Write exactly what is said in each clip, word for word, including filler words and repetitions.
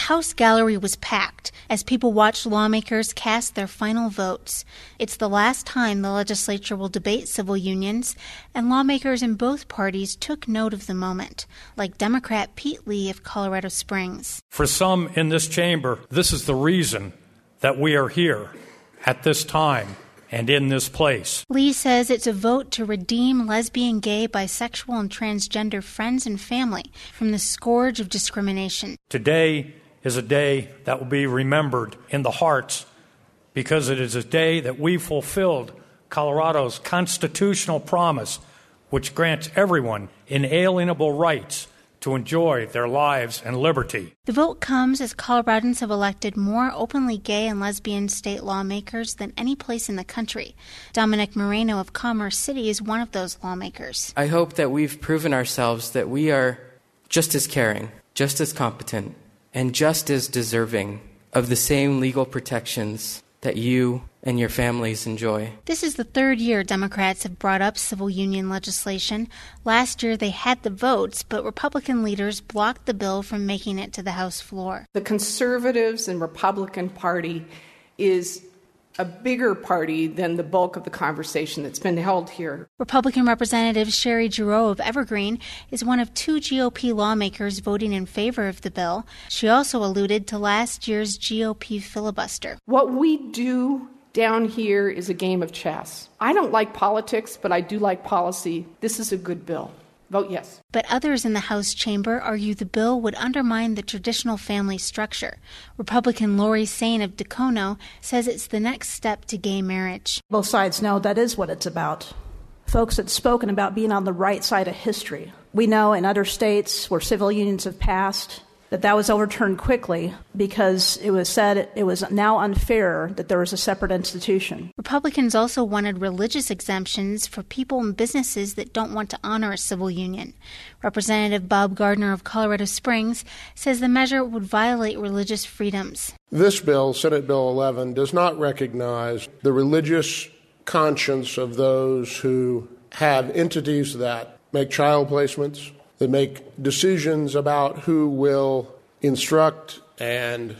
House gallery was packed as people watched lawmakers cast their final votes. It's the last time the legislature will debate civil unions, and lawmakers in both parties took note of the moment, like Democrat Pete Lee of Colorado Springs. For some in this chamber, this is the reason that we are here at this time and in this place. Lee says it's a vote to redeem lesbian, gay, bisexual, and transgender friends and family from the scourge of discrimination. Today is a day that will be remembered in the hearts because it is a day that we fulfilled Colorado's constitutional promise, which grants everyone inalienable rights to enjoy their lives and liberty. The vote comes as Coloradans have elected more openly gay and lesbian state lawmakers than any place in the country. Dominic Moreno of Commerce City is one of those lawmakers. I hope that we've proven ourselves that we are just as caring, just as competent, and just as deserving of the same legal protections that you and your families enjoy. This is the third year Democrats have brought up civil union legislation. Last year they had the votes, but Republican leaders blocked the bill from making it to the House floor. The Conservatives and Republican Party is a bigger party than the bulk of the conversation that's been held here. Republican Representative Sherry Giroux of Evergreen is one of two G O P lawmakers voting in favor of the bill. She also alluded to last year's G O P filibuster. What we do down here is a game of chess. I don't like politics, but I do like policy. This is a good bill. Vote yes. But others in the House chamber argue the bill would undermine the traditional family structure. Republican Lori Sain of Dacono says it's the next step to gay marriage. Both sides know that is what it's about. Folks had spoken about being on the right side of history. We know in other states where civil unions have passed that that was overturned quickly because it was said it was now unfair that there was a separate institution. Republicans also wanted religious exemptions for people and businesses that don't want to honor a civil union. Representative Bob Gardner of Colorado Springs says the measure would violate religious freedoms. This bill, Senate Bill eleven, does not recognize the religious conscience of those who have entities that make child placements, that make decisions about who will instruct and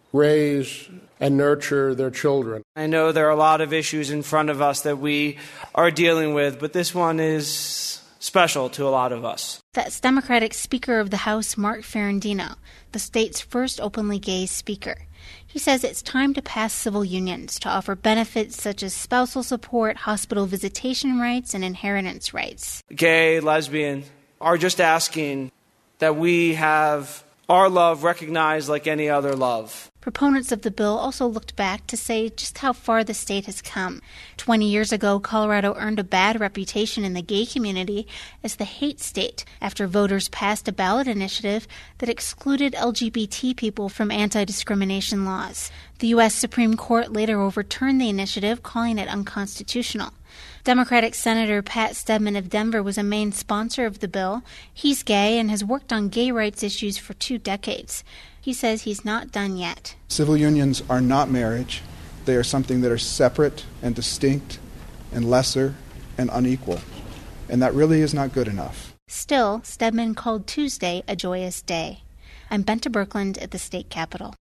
raise and nurture their children. I know there are a lot of issues in front of us that we are dealing with, but this one is special to a lot of us. That's Democratic Speaker of the House Mark Ferrandino, the state's first openly gay speaker. He says it's time to pass civil unions to offer benefits such as spousal support, hospital visitation rights, and inheritance rights. Gay, lesbian, are just asking that we have our love recognized like any other love. Proponents of the bill also looked back to say just how far the state has come. Twenty years ago, Colorado earned a bad reputation in the gay community as the hate state after voters passed a ballot initiative that excluded L G B T people from anti-discrimination laws. The U S Supreme Court later overturned the initiative, calling it unconstitutional. Democratic Senator Pat Stedman of Denver was a main sponsor of the bill. He's gay and has worked on gay rights issues for two decades. He says he's not done yet. Civil unions are not marriage. They are something that are separate and distinct and lesser and unequal. And that really is not good enough. Still, Stedman called Tuesday a joyous day. I'm Benta Birkeland at the state capitol.